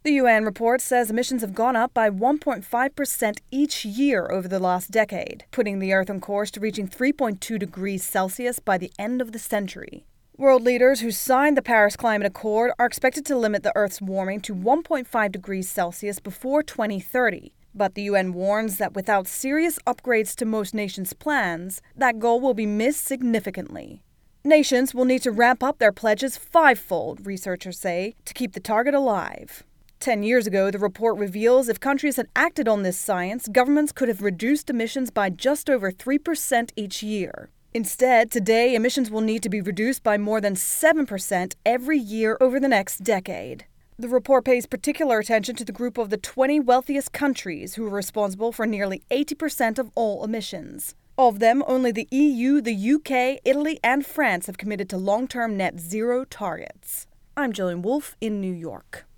The UN report says emissions have gone up by 1.5% each year over the last decade, putting the Earth on course to reaching 3.2 degrees Celsius by the end of the century. World leaders who signed the Paris Climate Accord are expected to limit the Earth's warming to 1.5 degrees Celsius before 2030. But the UN warns that without serious upgrades to most nations' plans, that goal will be missed significantly. Nations will need to ramp up their pledges fivefold, researchers say, to keep the target alive. 10 years ago, the report reveals if countries had acted on this science, governments could have reduced emissions by just over 3% each year. Instead, today, emissions will need to be reduced by more than 7% every year over the next decade. The report pays particular attention to the group of the 20 wealthiest countries who are responsible for nearly 80% of all emissions. Of them, only the EU, the UK, Italy, and France have committed to long-term net zero targets. I'm Jillian Wolfe in New York.